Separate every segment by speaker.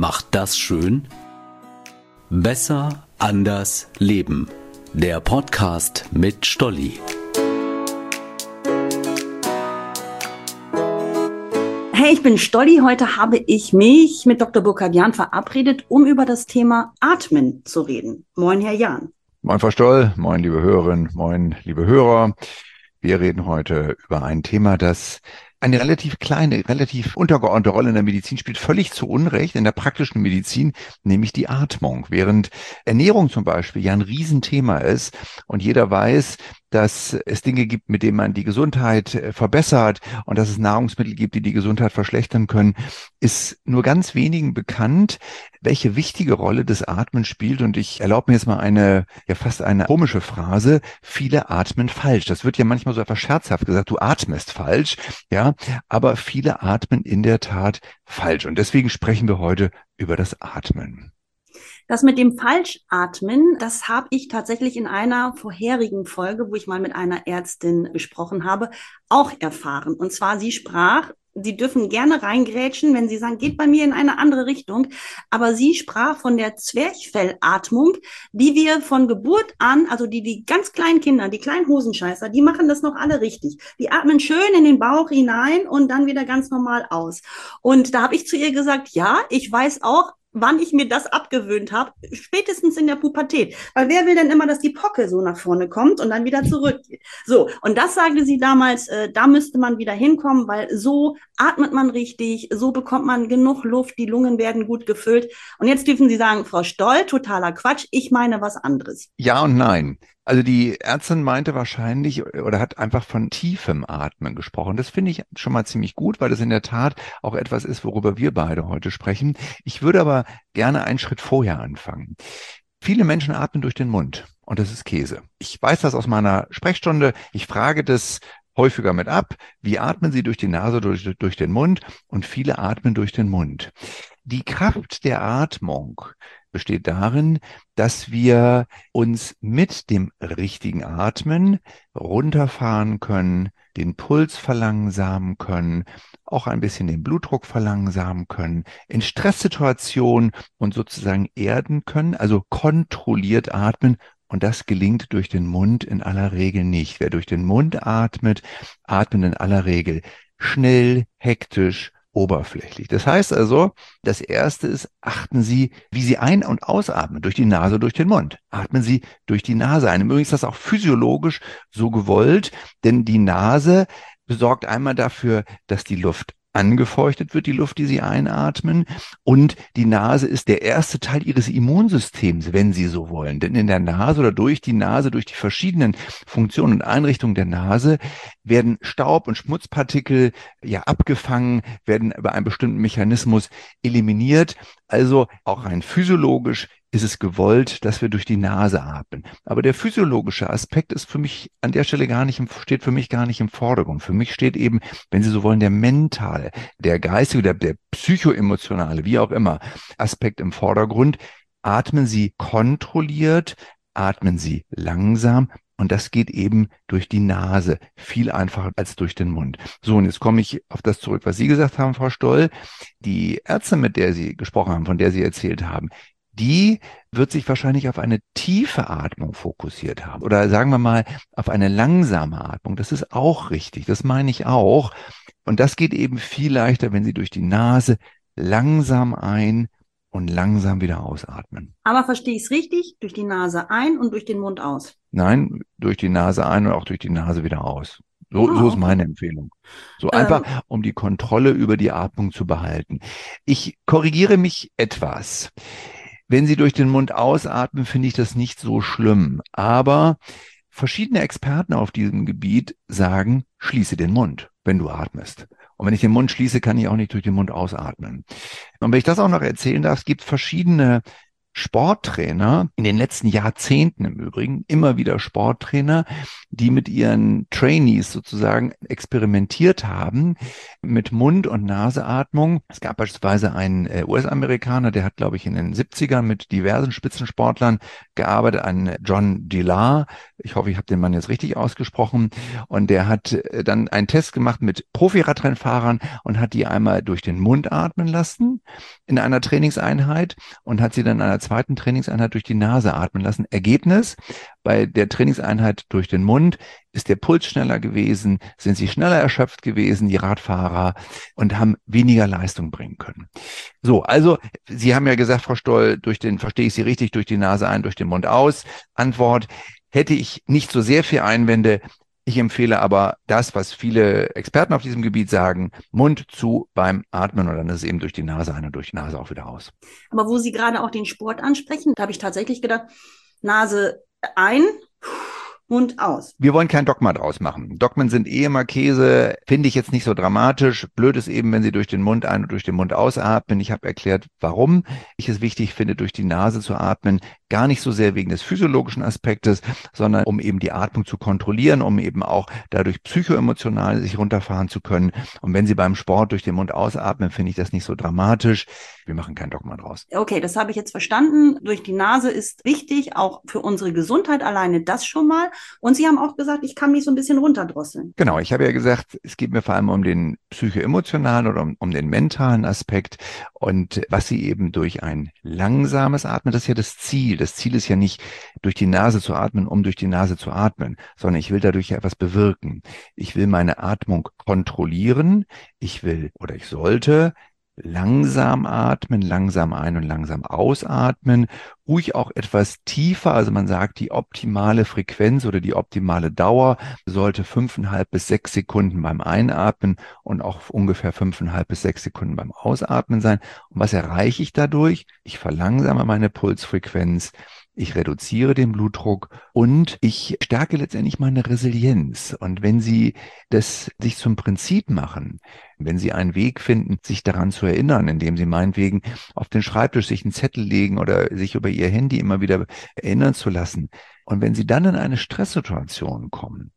Speaker 1: macht das schön? Besser, anders, leben. Der Podcast mit Stolli.
Speaker 2: Hey, ich bin Stolli. Heute habe ich mich mit Dr. Burkhard Jahn verabredet, um über das Thema Atmen zu reden. Moin, Herr Jahn.
Speaker 3: Moin, Frau Stoll. Moin, liebe Hörerinnen. Moin, liebe Hörer. Wir reden heute über ein Thema, das eine relativ kleine, relativ untergeordnete Rolle in der Medizin spielt, völlig zu Unrecht in der praktischen Medizin, nämlich die Atmung. Während Ernährung zum Beispiel ja ein Riesenthema ist und jeder weiß, dass es Dinge gibt, mit denen man die Gesundheit verbessert und dass es Nahrungsmittel gibt, die die Gesundheit verschlechtern können, ist nur ganz wenigen bekannt, welche wichtige Rolle das Atmen spielt. Und ich erlaube mir jetzt mal fast eine komische Phrase: Viele atmen falsch. Das wird ja manchmal so etwas scherzhaft gesagt, du atmest falsch, ja, aber viele atmen in der Tat falsch. Und deswegen sprechen wir heute über das Atmen.
Speaker 2: Das mit dem Falschatmen, das habe ich tatsächlich in einer vorherigen Folge, wo ich mal mit einer Ärztin gesprochen habe, auch erfahren. Und zwar, sie sprach, Sie dürfen gerne reingrätschen, wenn Sie sagen, geht bei mir in eine andere Richtung. Aber sie sprach von der Zwerchfellatmung, die wir von Geburt an, also die ganz kleinen Kinder, die kleinen Hosenscheißer, die machen das noch alle richtig. Die atmen schön in den Bauch hinein und dann wieder ganz normal aus. Und da habe ich zu ihr gesagt, ja, ich weiß auch, wann ich mir das abgewöhnt habe, spätestens in der Pubertät. Weil wer will denn immer, dass die Pocke so nach vorne kommt und dann wieder zurückgeht? So, und das sagte sie damals, da müsste man wieder hinkommen, weil so atmet man richtig, so bekommt man genug Luft, die Lungen werden gut gefüllt. Und jetzt dürfen Sie sagen, Frau Stoll, totaler Quatsch, ich meine was anderes.
Speaker 3: Ja und nein. Also die Ärztin meinte wahrscheinlich oder hat einfach von tiefem Atmen gesprochen. Das finde ich schon mal ziemlich gut, weil das in der Tat auch etwas ist, worüber wir beide heute sprechen. Ich würde aber gerne einen Schritt vorher anfangen. Viele Menschen atmen durch den Mund und das ist Käse. Ich weiß das aus meiner Sprechstunde. Ich frage das häufiger mit ab. Wie atmen Sie durch die Nase, durch den Mund? Und viele atmen durch den Mund. Die Kraft der Atmung besteht darin, dass wir uns mit dem richtigen Atmen runterfahren können, den Puls verlangsamen können, auch ein bisschen den Blutdruck verlangsamen können, in Stresssituationen und sozusagen erden können, also kontrolliert atmen. Und das gelingt durch den Mund in aller Regel nicht. Wer durch den Mund atmet, atmet in aller Regel schnell, hektisch, oberflächlich. Das heißt also, das Erste ist, achten Sie, wie Sie ein- und ausatmen, durch die Nase, durch den Mund. Atmen Sie durch die Nase ein. Übrigens ist das auch physiologisch so gewollt, denn die Nase sorgt einmal dafür, dass die Luft angefeuchtet wird, die Luft, die Sie einatmen. Und die Nase ist der erste Teil Ihres Immunsystems, wenn Sie so wollen. Denn in der Nase oder durch die Nase, durch die verschiedenen Funktionen und Einrichtungen der Nase werden Staub- und Schmutzpartikel abgefangen, werden über einen bestimmten Mechanismus eliminiert. Also auch rein physiologisch ist es gewollt, dass wir durch die Nase atmen. Aber der physiologische Aspekt ist für mich an der Stelle steht für mich gar nicht im Vordergrund. Für mich steht eben, wenn Sie so wollen, der mentale, der geistige, der psychoemotionale, wie auch immer, Aspekt im Vordergrund. Atmen Sie kontrolliert, atmen Sie langsam. Und das geht eben durch die Nase viel einfacher als durch den Mund. So, und jetzt komme ich auf das zurück, was Sie gesagt haben, Frau Stoll. Die Ärztin, mit der Sie gesprochen haben, von der Sie erzählt haben, die wird sich wahrscheinlich auf eine tiefe Atmung fokussiert haben. Oder sagen wir mal, auf eine langsame Atmung. Das ist auch richtig. Das meine ich auch. Und das geht eben viel leichter, wenn Sie durch die Nase langsam ein und langsam wieder ausatmen.
Speaker 2: Aber verstehe ich es richtig? Durch die Nase ein und durch den Mund aus?
Speaker 3: Nein, durch die Nase ein und auch durch die Nase wieder aus. So ist meine Empfehlung. So einfach, um die Kontrolle über die Atmung zu behalten. Ich korrigiere mich etwas. Wenn Sie durch den Mund ausatmen, finde ich das nicht so schlimm. Aber verschiedene Experten auf diesem Gebiet sagen, schließe den Mund, wenn du atmest. Und wenn ich den Mund schließe, kann ich auch nicht durch den Mund ausatmen. Und wenn ich das auch noch erzählen darf, es gibt verschiedene Sporttrainer, in den letzten Jahrzehnten im Übrigen, immer wieder Sporttrainer, die mit ihren Trainees sozusagen experimentiert haben mit Mund- und Naseatmung. Es gab beispielsweise einen US-Amerikaner, der hat, glaube ich, in den 70ern mit diversen Spitzensportlern gearbeitet, einen John Dillard. Ich hoffe, ich habe den Mann jetzt richtig ausgesprochen. Und der hat dann einen Test gemacht mit Profi-Radrennfahrern und hat die einmal durch den Mund atmen lassen in einer Trainingseinheit und hat sie dann in einer zweiten Trainingseinheit durch die Nase atmen lassen. Ergebnis: Bei der Trainingseinheit durch den Mund ist der Puls schneller gewesen, sind sie schneller erschöpft gewesen, die Radfahrer, und haben weniger Leistung bringen können. So, also Sie haben ja gesagt, Frau Stoll, verstehe ich Sie richtig, durch die Nase ein, durch den Mund aus. Antwort: Hätte ich nicht so sehr viel Einwände. Ich empfehle aber das, was viele Experten auf diesem Gebiet sagen: Mund zu beim Atmen, und dann ist es eben durch die Nase ein und durch die Nase auch wieder aus.
Speaker 2: Aber wo Sie gerade auch den Sport ansprechen, da habe ich tatsächlich gedacht, Nase ein, Mund aus.
Speaker 3: Wir wollen kein Dogma draus machen. Dogmen sind immer Käse, finde ich jetzt nicht so dramatisch. Blöd ist eben, wenn Sie durch den Mund ein und durch den Mund ausatmen. Ich habe erklärt, warum ich es wichtig finde, durch die Nase zu atmen. Gar nicht so sehr wegen des physiologischen Aspektes, sondern um eben die Atmung zu kontrollieren, um eben auch dadurch psychoemotional sich runterfahren zu können. Und wenn Sie beim Sport durch den Mund ausatmen, finde ich das nicht so dramatisch. Wir machen kein Dogma draus.
Speaker 2: Okay, das habe ich jetzt verstanden. Durch die Nase ist wichtig, auch für unsere Gesundheit, alleine das schon mal. Und Sie haben auch gesagt, ich kann mich so ein bisschen runterdrosseln.
Speaker 3: Genau, ich habe ja gesagt, es geht mir vor allem um den psychoemotionalen oder um den mentalen Aspekt, und was Sie eben durch ein langsames Atmen, das ist ja das Ziel. Das Ziel ist ja nicht, durch die Nase zu atmen, um durch die Nase zu atmen, sondern ich will dadurch ja etwas bewirken. Ich will meine Atmung kontrollieren. Ich sollte langsam atmen, langsam ein- und langsam ausatmen, ruhig auch etwas tiefer. Also man sagt, die optimale Frequenz oder die optimale Dauer sollte 5,5 bis 6 Sekunden beim Einatmen und auch ungefähr 5,5 bis 6 Sekunden beim Ausatmen sein. Und was erreiche ich dadurch? Ich verlangsame meine Pulsfrequenz, ich reduziere den Blutdruck und ich stärke letztendlich meine Resilienz. Und wenn Sie das sich zum Prinzip machen, wenn Sie einen Weg finden, sich daran zu erinnern, indem Sie meinetwegen auf den Schreibtisch sich einen Zettel legen oder sich über Ihr Handy immer wieder erinnern zu lassen. Und wenn Sie dann in eine Stresssituation kommen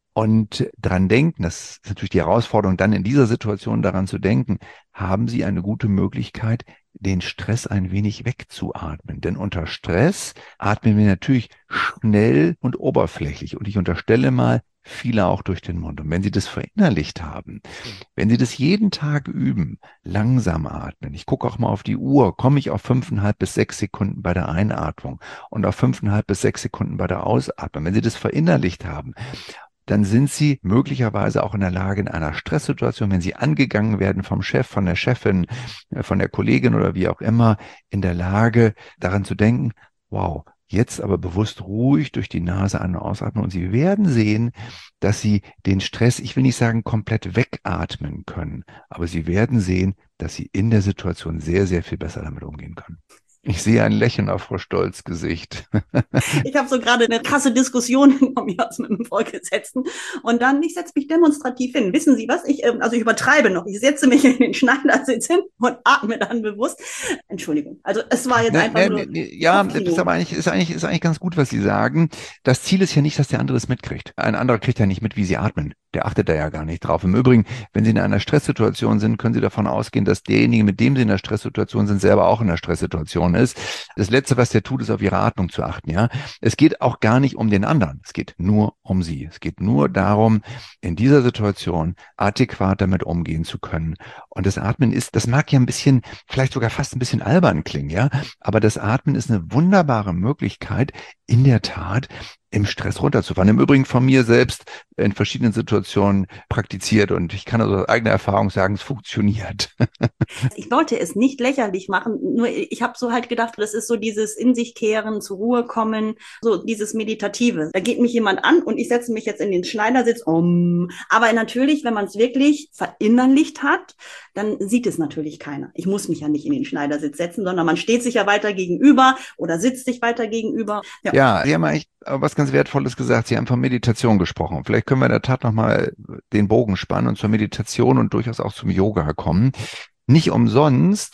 Speaker 3: und dran denken, das ist natürlich die Herausforderung, dann in dieser Situation daran zu denken, haben Sie eine gute Möglichkeit, den Stress ein wenig wegzuatmen. Denn unter Stress atmen wir natürlich schnell und oberflächlich. Und ich unterstelle mal, viele auch durch den Mund. Und wenn Sie das verinnerlicht haben, wenn Sie das jeden Tag üben, langsam atmen, ich gucke auch mal auf die Uhr, komme ich auf 5,5 bis 6 Sekunden bei der Einatmung und auf 5,5 bis 6 Sekunden bei der Ausatmung. Wenn Sie das verinnerlicht haben, dann sind Sie möglicherweise auch in der Lage, in einer Stresssituation, wenn Sie angegangen werden vom Chef, von der Chefin, von der Kollegin oder wie auch immer, in der Lage, daran zu denken: Wow, jetzt aber bewusst ruhig durch die Nase ein- und ausatmen, und Sie werden sehen, dass Sie den Stress, ich will nicht sagen komplett wegatmen können, aber Sie werden sehen, dass Sie in der Situation sehr, sehr viel besser damit umgehen können. Ich sehe ein Lächeln auf Frau Stolz' Gesicht.
Speaker 2: Ich habe so gerade eine krasse Diskussion von mir aus mit dem Vorgesetzten. Und dann, ich setze mich demonstrativ hin. Wissen Sie was? Ich übertreibe noch. Ich setze mich in den Schneidersitz hin und atme dann bewusst. Entschuldigung. Also es war jetzt einfach nur...
Speaker 3: Ja, das ist aber ist eigentlich ganz gut, was Sie sagen. Das Ziel ist ja nicht, dass der andere es mitkriegt. Ein anderer kriegt ja nicht mit, wie Sie atmen. Der achtet da ja gar nicht drauf. Im Übrigen, wenn Sie in einer Stresssituation sind, können Sie davon ausgehen, dass derjenige, mit dem Sie in der Stresssituation sind, selber auch in der Stresssituation ist. Das Letzte, was der tut, ist auf Ihre Atmung zu achten. Ja, es geht auch gar nicht um den anderen. Es geht nur um Sie. Es geht nur darum, in dieser Situation adäquat damit umgehen zu können. Und das Atmen das mag ja ein bisschen, vielleicht sogar fast ein bisschen albern klingen, ja, aber das Atmen ist eine wunderbare Möglichkeit, in der Tat im Stress runterzufahren. Im Übrigen von mir selbst in verschiedenen Situationen praktiziert, und ich kann also aus eigener Erfahrung sagen, es funktioniert.
Speaker 2: Ich wollte es nicht lächerlich machen, nur ich habe so halt gedacht, das ist so dieses in sich kehren, zur Ruhe kommen, so dieses Meditative. Da geht mich jemand an und ich setze mich jetzt in den Schneidersitz, aber natürlich, wenn man es wirklich verinnerlicht hat, dann sieht es natürlich keiner. Ich muss mich ja nicht in den Schneidersitz setzen, sondern man steht sich ja weiter gegenüber oder sitzt sich weiter gegenüber.
Speaker 3: Ja, Sie haben eigentlich was ganz Wertvolles gesagt. Sie haben von Meditation gesprochen. Vielleicht können wir in der Tat nochmal den Bogen spannen und zur Meditation und durchaus auch zum Yoga kommen. Nicht umsonst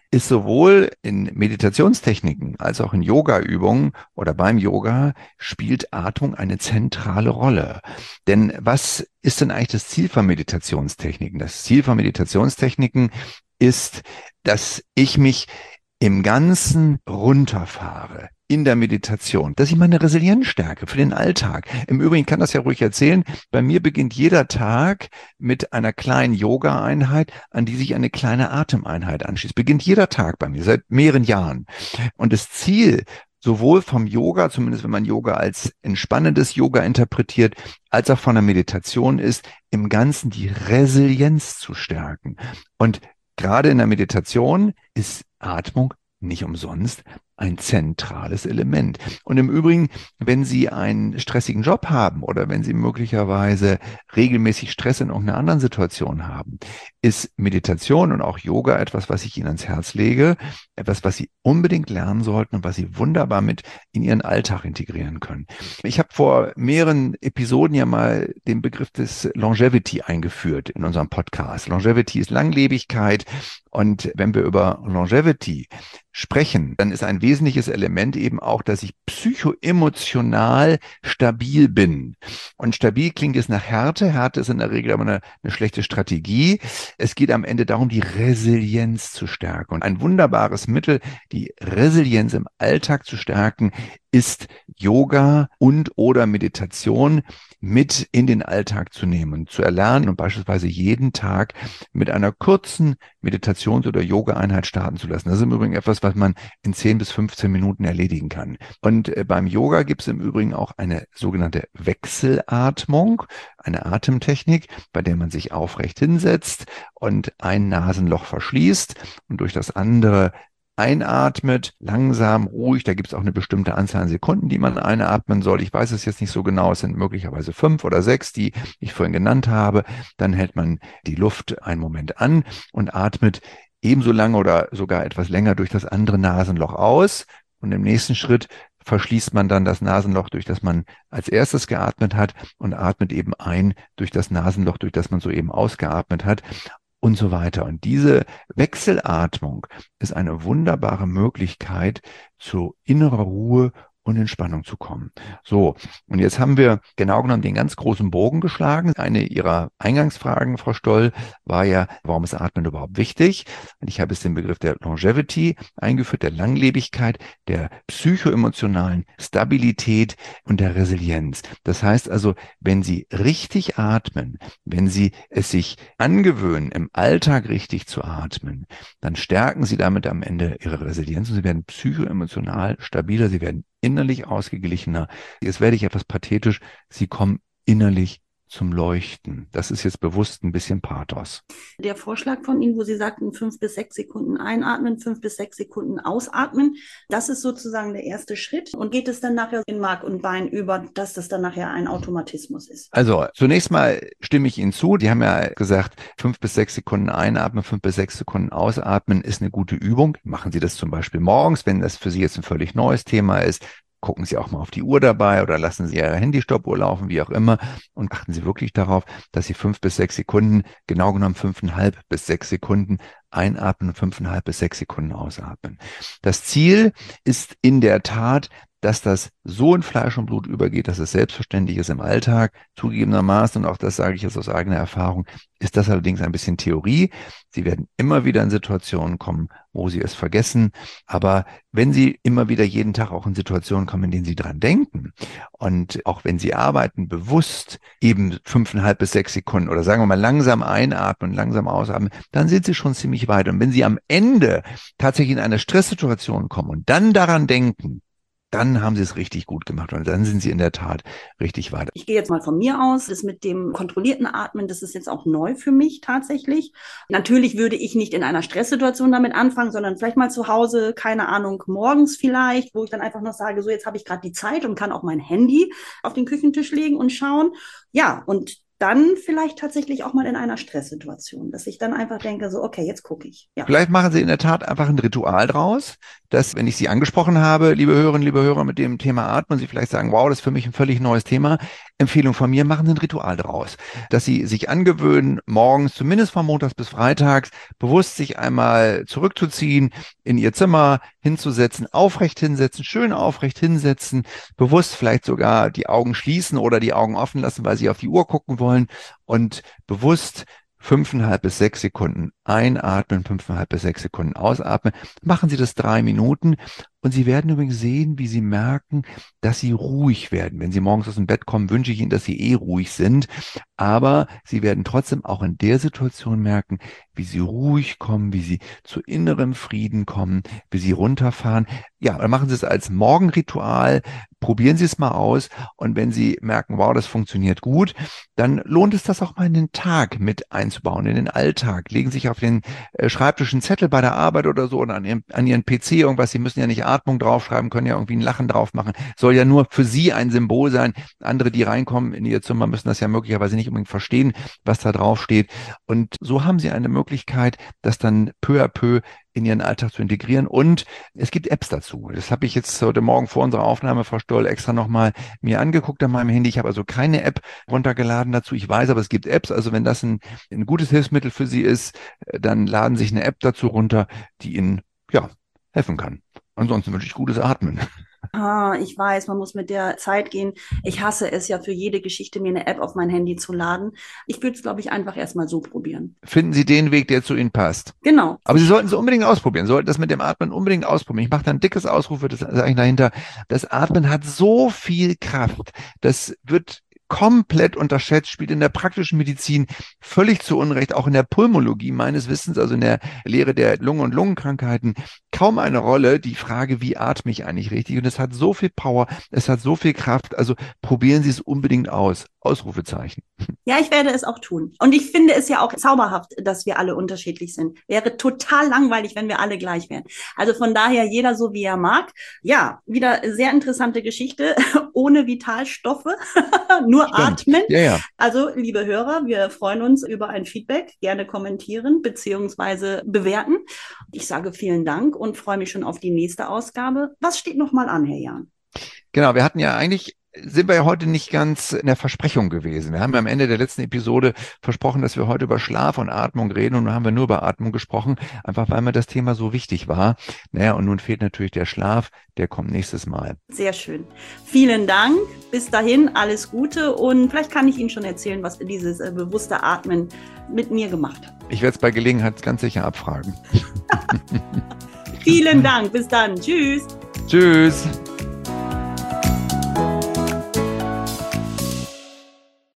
Speaker 3: ist sowohl in Meditationstechniken als auch in Yoga-Übungen oder beim Yoga spielt Atmung eine zentrale Rolle. Denn was ist denn eigentlich das Ziel von Meditationstechniken? Das Ziel von Meditationstechniken ist, dass ich mich im Ganzen runterfahre in der Meditation, dass ich meine Resilienz stärke für den Alltag. Im Übrigen kann das ja ruhig erzählen, bei mir beginnt jeder Tag mit einer kleinen Yoga-Einheit, an die sich eine kleine Atemeinheit anschließt. Beginnt jeder Tag bei mir seit mehreren Jahren. Und das Ziel sowohl vom Yoga, zumindest wenn man Yoga als entspannendes Yoga interpretiert, als auch von der Meditation ist, im Ganzen die Resilienz zu stärken. Und gerade in der Meditation ist Atmung nicht umsonst ein zentrales Element. Und im Übrigen, wenn Sie einen stressigen Job haben oder wenn Sie möglicherweise regelmäßig Stress in irgendeiner anderen Situation haben, ist Meditation und auch Yoga etwas, was ich Ihnen ans Herz lege, etwas, was Sie unbedingt lernen sollten und was Sie wunderbar mit in Ihren Alltag integrieren können. Ich habe vor mehreren Episoden ja mal den Begriff des Longevity eingeführt in unserem Podcast. Longevity ist Langlebigkeit. Und wenn wir über Longevity sprechen, dann ist ein wesentliches Element eben auch, dass ich psychoemotional stabil bin. Und stabil klingt es nach Härte. Härte ist in der Regel aber eine schlechte Strategie. Es geht am Ende darum, die Resilienz zu stärken. Und ein wunderbares Mittel, die Resilienz im Alltag zu stärken, ist Yoga und oder Meditation mit in den Alltag zu nehmen, zu erlernen und beispielsweise jeden Tag mit einer kurzen Meditations- oder Yoga-Einheit starten zu lassen. Das ist im Übrigen etwas, was man in 10 bis 15 Minuten erledigen kann. Und beim Yoga gibt es im Übrigen auch eine sogenannte Wechselatmung, eine Atemtechnik, bei der man sich aufrecht hinsetzt und ein Nasenloch verschließt und durch das andere einatmet, langsam, ruhig. Da gibt es auch eine bestimmte Anzahl an Sekunden, die man einatmen soll. Ich weiß es jetzt nicht so genau. Es sind möglicherweise 5 oder 6, die ich vorhin genannt habe. Dann hält man die Luft einen Moment an und atmet ebenso lange oder sogar etwas länger durch das andere Nasenloch aus. Und im nächsten Schritt verschließt man dann das Nasenloch, durch das man als erstes geatmet hat und atmet eben ein durch das Nasenloch, durch das man soeben ausgeatmet hat. Und so weiter. Und diese Wechselatmung ist eine wunderbare Möglichkeit, zu innerer Ruhe und Entspannung zu kommen. So, und jetzt haben wir genau genommen den ganz großen Bogen geschlagen. Eine Ihrer Eingangsfragen, Frau Stoll, war ja, warum ist Atmen überhaupt wichtig? Und ich habe jetzt den Begriff der Longevity eingeführt, der Langlebigkeit, der psychoemotionalen Stabilität und der Resilienz. Das heißt also, wenn Sie richtig atmen, wenn Sie es sich angewöhnen, im Alltag richtig zu atmen, dann stärken Sie damit am Ende Ihre Resilienz und Sie werden psychoemotional stabiler, Sie werden innerlich ausgeglichener. Jetzt werde ich etwas pathetisch. Sie kommen innerlich zum Leuchten. Das ist jetzt bewusst ein bisschen Pathos.
Speaker 2: Der Vorschlag von Ihnen, wo Sie sagten, 5 bis 6 Sekunden einatmen, 5 bis 6 Sekunden ausatmen, das ist sozusagen der erste Schritt. Und geht es dann nachher in Mark und Bein über, dass das dann nachher ein Automatismus ist?
Speaker 3: Also zunächst mal stimme ich Ihnen zu. Die haben ja gesagt, 5 bis 6 Sekunden einatmen, 5 bis 6 Sekunden ausatmen ist eine gute Übung. Machen Sie das zum Beispiel morgens, wenn das für Sie jetzt ein völlig neues Thema ist. Gucken Sie auch mal auf die Uhr dabei oder lassen Sie Ihre Handystoppuhr laufen, wie auch immer. Und achten Sie wirklich darauf, dass Sie 5 bis 6 Sekunden, genau genommen 5,5 bis 6 Sekunden einatmen und 5,5 bis 6 Sekunden ausatmen. Das Ziel ist in der Tat, dass das so in Fleisch und Blut übergeht, dass es selbstverständlich ist im Alltag. Zugegebenermaßen, und auch das sage ich jetzt aus eigener Erfahrung, ist das allerdings ein bisschen Theorie. Sie werden immer wieder in Situationen kommen, wo Sie es vergessen. Aber wenn Sie immer wieder jeden Tag auch in Situationen kommen, in denen Sie dran denken und auch wenn Sie arbeiten, bewusst eben 5,5 bis 6 Sekunden oder sagen wir mal langsam einatmen, langsam ausatmen, dann sind Sie schon ziemlich weit. Und wenn Sie am Ende tatsächlich in eine Stresssituation kommen und dann daran denken, dann haben Sie es richtig gut gemacht und dann sind Sie in der Tat richtig weit.
Speaker 2: Ich gehe jetzt mal von mir aus, das mit dem kontrollierten Atmen, das ist jetzt auch neu für mich tatsächlich. Natürlich würde ich nicht in einer Stresssituation damit anfangen, sondern vielleicht mal zu Hause, keine Ahnung, morgens vielleicht, wo ich dann einfach noch sage, so jetzt habe ich gerade die Zeit und kann auch mein Handy auf den Küchentisch legen und schauen. Ja, und dann vielleicht tatsächlich auch mal in einer Stresssituation, dass ich dann einfach denke, so, okay, jetzt gucke ich. Ja.
Speaker 3: Vielleicht machen Sie in der Tat einfach ein Ritual draus, dass, wenn ich Sie angesprochen habe, liebe Hörerinnen, liebe Hörer, mit dem Thema Atmen, Sie vielleicht sagen, wow, das ist für mich ein völlig neues Thema. Empfehlung von mir, machen Sie ein Ritual draus, dass Sie sich angewöhnen, morgens, zumindest von montags bis freitags, bewusst sich einmal zurückzuziehen, in Ihr Zimmer hinzusetzen, aufrecht hinsetzen, schön aufrecht hinsetzen, bewusst vielleicht sogar die Augen schließen oder die Augen offen lassen, weil Sie auf die Uhr gucken wollen und bewusst 5,5 bis 6 Sekunden einatmen, 5,5 bis 6 Sekunden ausatmen. Machen Sie das 3 Minuten und Sie werden übrigens sehen, wie Sie merken, dass Sie ruhig werden. Wenn Sie morgens aus dem Bett kommen, wünsche ich Ihnen, dass Sie ruhig sind. Aber Sie werden trotzdem auch in der Situation merken, wie Sie ruhig kommen, wie Sie zu innerem Frieden kommen, wie Sie runterfahren. Ja, dann machen Sie es als Morgenritual. Probieren Sie es mal aus. Und wenn Sie merken, wow, das funktioniert gut, dann lohnt es das auch mal in den Tag mit einzubauen, in den Alltag. Legen Sie sich auf den Schreibtisch einen Zettel bei der Arbeit oder so oder an Ihren PC irgendwas. Sie müssen ja nicht Atmung draufschreiben, können ja irgendwie ein Lachen drauf machen. Soll ja nur für Sie ein Symbol sein. Andere, die reinkommen in Ihr Zimmer, müssen das ja möglicherweise nicht unbedingt verstehen, was da drauf steht. Und so haben Sie eine Möglichkeit, das dann peu à peu in Ihren Alltag zu integrieren. Und es gibt Apps dazu. Das habe ich jetzt heute Morgen vor unserer Aufnahme, Frau Stoll, extra nochmal mir angeguckt an meinem Handy. Ich habe also keine App runtergeladen dazu. Ich weiß, aber es gibt Apps. Also wenn das ein gutes Hilfsmittel für Sie ist, dann laden Sie sich eine App dazu runter, die Ihnen, ja, helfen kann. Ansonsten wünsche ich gutes Atmen.
Speaker 2: Ich weiß, man muss mit der Zeit gehen. Ich hasse es ja für jede Geschichte, mir eine App auf mein Handy zu laden. Ich würde es, glaube ich, einfach erstmal so probieren.
Speaker 3: Finden Sie den Weg, der zu Ihnen passt.
Speaker 2: Genau.
Speaker 3: Aber Sie sollten es unbedingt ausprobieren. Sie sollten das mit dem Atmen unbedingt ausprobieren. Ich mache da ein dickes Ausruf, das ist eigentlich dahinter. Das Atmen hat so viel Kraft. Das wird komplett unterschätzt, spielt in der praktischen Medizin völlig zu Unrecht, auch in der Pulmologie meines Wissens, also in der Lehre der Lungen- und Lungenkrankheiten, kaum eine Rolle, die Frage, wie atme ich eigentlich richtig? Und es hat so viel Power, es hat so viel Kraft, also probieren Sie es unbedingt aus. Ausrufezeichen.
Speaker 2: Ja, ich werde es auch tun. Und ich finde es ja auch zauberhaft, dass wir alle unterschiedlich sind. Wäre total langweilig, wenn wir alle gleich wären. Also von daher jeder so, wie er mag. Ja, wieder sehr interessante Geschichte, ohne Vitalstoffe, nur
Speaker 3: Stimmt.
Speaker 2: atmen.
Speaker 3: Ja, ja.
Speaker 2: Also, liebe Hörer, wir freuen uns über ein Feedback. Gerne kommentieren beziehungsweise bewerten. Ich sage vielen Dank und freue mich schon auf die nächste Ausgabe. Was steht nochmal an, Herr Jahn?
Speaker 3: Genau, wir hatten ja eigentlich, sind wir ja heute nicht ganz in der Versprechung gewesen. Wir haben ja am Ende der letzten Episode versprochen, dass wir heute über Schlaf und Atmung reden und nun haben wir nur über Atmung gesprochen, einfach weil mir das Thema so wichtig war. Naja, und nun fehlt natürlich der Schlaf, der kommt nächstes Mal.
Speaker 2: Sehr schön. Vielen Dank. Bis dahin alles Gute und vielleicht kann ich Ihnen schon erzählen, was dieses bewusste Atmen mit mir gemacht hat.
Speaker 3: Ich werde es bei Gelegenheit ganz sicher abfragen.
Speaker 2: Vielen Dank. Bis dann. Tschüss.
Speaker 3: Tschüss.